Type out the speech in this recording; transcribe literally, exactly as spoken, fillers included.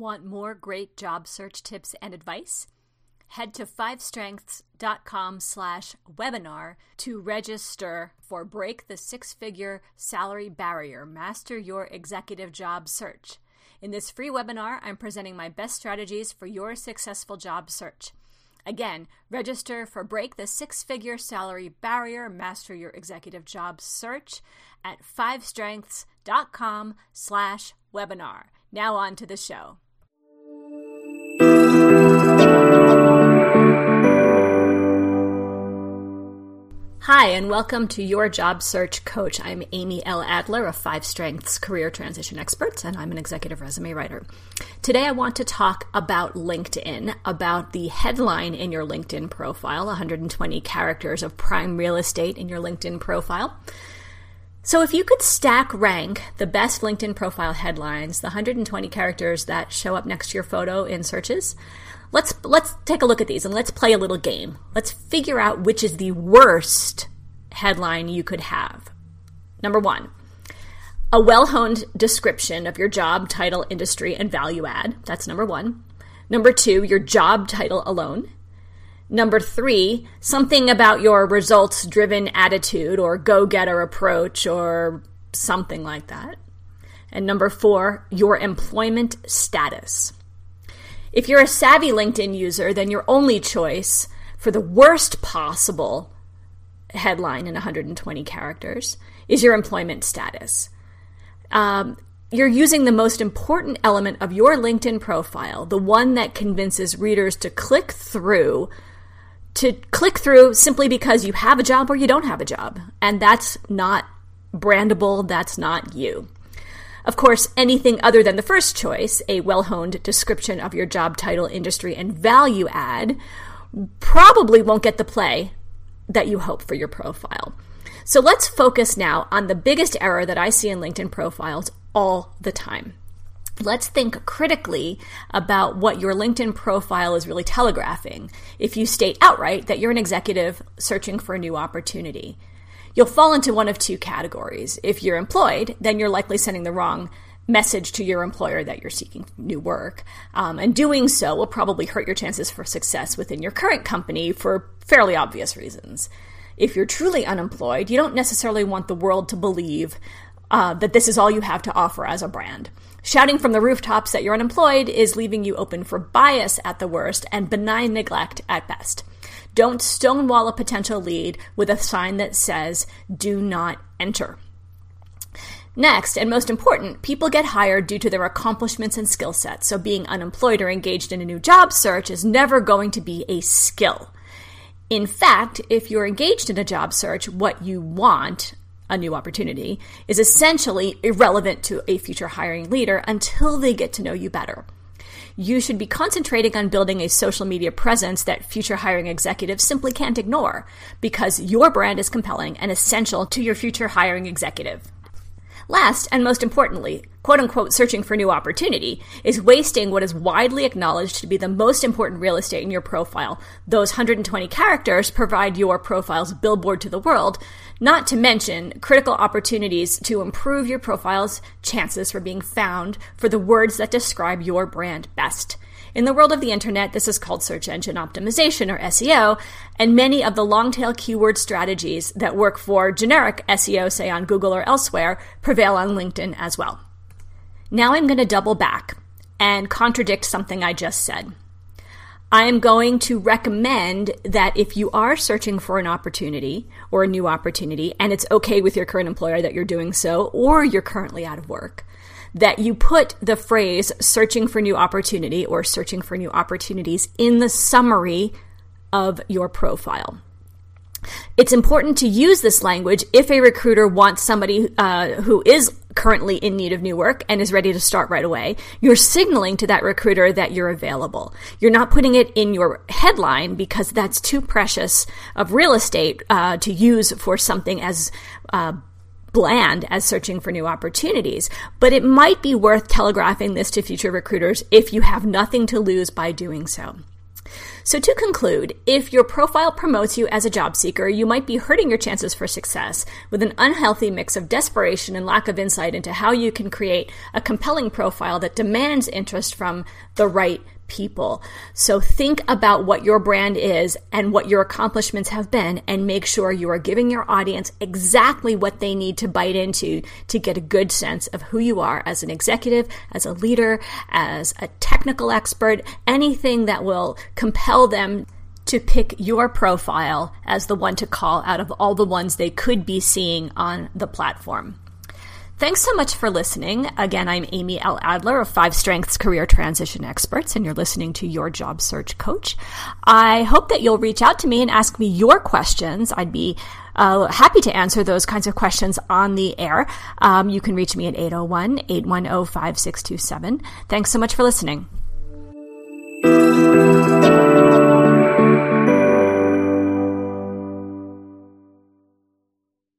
Want more great job search tips and advice? Head to fivestrengths.com slash webinar to register for Break the Six-Figure Salary Barrier, Master Your Executive Job Search. In this free webinar, I'm presenting my best strategies for your successful job search. Again, register for Break the Six-Figure Salary Barrier, Master Your Executive Job Search at fivestrengths.com slash webinar. Now on to the show. Hi, and welcome to Your Job Search Coach. I'm Amy L. Adler of Five Strengths Career Transition Experts, and I'm an executive resume writer. Today, I want to talk about LinkedIn, about the headline in your LinkedIn profile, one hundred twenty characters of prime real estate in your LinkedIn profile. So if you could stack rank the best LinkedIn profile headlines, the one hundred twenty characters that show up next to your photo in searches, let's let's take a look at these and let's play a little game. Let's figure out which is the worst headline you could have. Number one, a well-honed description of your job, title, industry, and value add. That's number one. Number two, your job title alone. Number three, something about your results-driven attitude or go-getter approach or something like that. And number four, your employment status. If you're a savvy LinkedIn user, then your only choice for the worst possible headline in one hundred twenty characters is your employment status. Um, you're using the most important element of your LinkedIn profile, the one that convinces readers to click through to click through simply because you have a job or you don't have a job. And that's not brandable. That's not you. Of course, anything other than the first choice, a well-honed description of your job title, industry, and value add, probably won't get the play that you hope for your profile. So let's focus now on the biggest error that I see in LinkedIn profiles all the time. Let's think critically about what your LinkedIn profile is really telegraphing if you state outright that you're an executive searching for a new opportunity. You'll fall into one of two categories. If you're employed, then you're likely sending the wrong message to your employer that you're seeking new work. Um, and doing so will probably hurt your chances for success within your current company for fairly obvious reasons. If you're truly unemployed, you don't necessarily want the world to believe uh, that this is all you have to offer as a brand. Shouting from the rooftops that you're unemployed is leaving you open for bias at the worst and benign neglect at best. Don't stonewall a potential lead with a sign that says, "Do not enter." Next, and most important, people get hired due to their accomplishments and skill sets, so being unemployed or engaged in a new job search is never going to be a skill. In fact, if you're engaged in a job search, what you want, a new opportunity, is essentially irrelevant to a future hiring leader until they get to know you better. You should be concentrating on building a social media presence that future hiring executives simply can't ignore because your brand is compelling and essential to your future hiring executive. Last, and most importantly, quote-unquote searching for new opportunity is wasting what is widely acknowledged to be the most important real estate in your profile. Those one hundred twenty characters provide your profile's billboard to the world, not to mention critical opportunities to improve your profile's chances for being found for the words that describe your brand best. In the world of the internet, this is called search engine optimization, or S E O, and many of the long-tail keyword strategies that work for generic S E O, say on Google or elsewhere, prevail on LinkedIn as well. Now I'm going to double back and contradict something I just said. I am going to recommend that if you are searching for an opportunity or a new opportunity, and it's okay with your current employer that you're doing so, or you're currently out of work, that you put the phrase searching for new opportunity or searching for new opportunities in the summary of your profile. It's important to use this language if a recruiter wants somebody uh, who is currently in need of new work and is ready to start right away. You're signaling to that recruiter that you're available. You're not putting it in your headline because that's too precious of real estate uh, to use for something as uh, bland as searching for new opportunities. But it might be worth telegraphing this to future recruiters if you have nothing to lose by doing so. So to conclude, if your profile promotes you as a job seeker, you might be hurting your chances for success with an unhealthy mix of desperation and lack of insight into how you can create a compelling profile that demands interest from the right people. So think about what your brand is and what your accomplishments have been, and make sure you are giving your audience exactly what they need to bite into to get a good sense of who you are as an executive, as a leader, as a technical expert, anything that will compel them to pick your profile as the one to call out of all the ones they could be seeing on the platform. Thanks so much for listening. Again, I'm Amy L. Adler of Five Strengths Career Transition Experts, and you're listening to Your Job Search Coach. I hope that you'll reach out to me and ask me your questions. I'd be uh, happy to answer those kinds of questions on the air. Um, you can reach me at eight oh one, eight one oh, five six two seven. Thanks so much for listening.